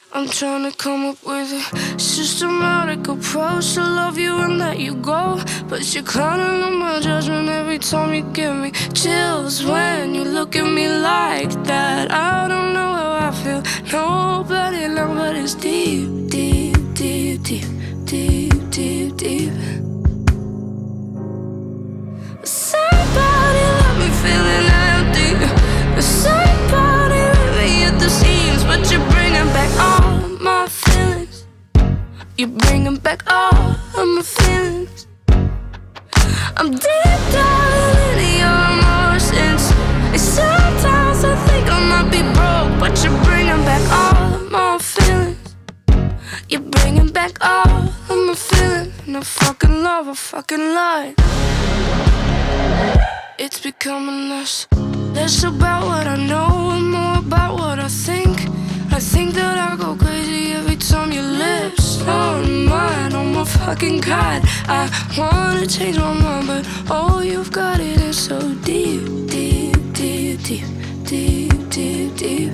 I'm trying to come up with a systematic approach to love you and let you go. But you're clouding on my judgment every time you give me chills. When you look at me like that, I don't know how I feel. Nobody knows, but it's deep, deep, deep, deep, deep, deep, deep. Somebody let me feeling empty. Somebody let me at the seams, but you're bringing back all my feelings. You're bringing back all of my feelings. I'm deep down into your emotions, and sometimes I think I might be broke, but you're bringing back all of my feelings. You're bringing back all of my feelings. And I fucking love, I fucking lie. It's becoming less about what I know and more about what I think. I think that I go crazy every time your lips on mine. Oh my fucking God, I wanna change my mind, but oh, you've got it in so deep, deep, deep, deep, deep, deep, deep.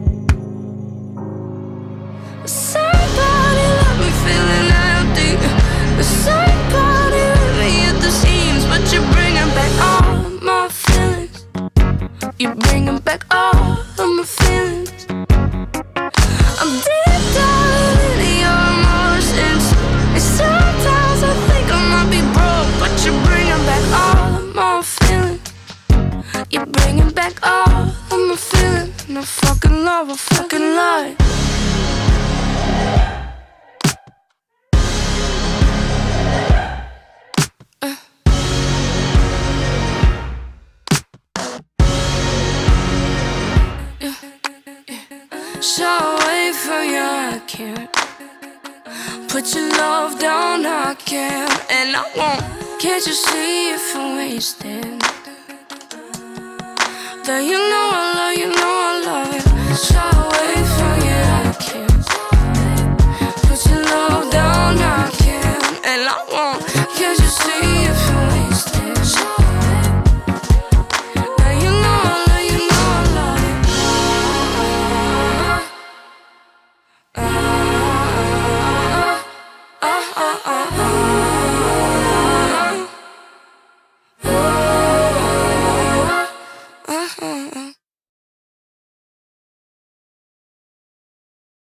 Somebody let me feeling empty. Somebody let me at the seams, but you're bringing back all of my feelings. You're bringing back all of my feelings. I'm deep down into your emotions, and sometimes I think I might be broke, but you're bringing back all of my feelings. You're bringing back all of my feelings. And I fucking love, I fucking lie. So away from you, I can't put your love down, I can't, and I won't. Can't you see if I'm wasting? That you know I love, you know I love it. So away from you, I can't put your love down, I can't, and I won't. Can't you see if I'm wasting? That you know I love, you know I love it. Ah, ah, ah, ah, ah.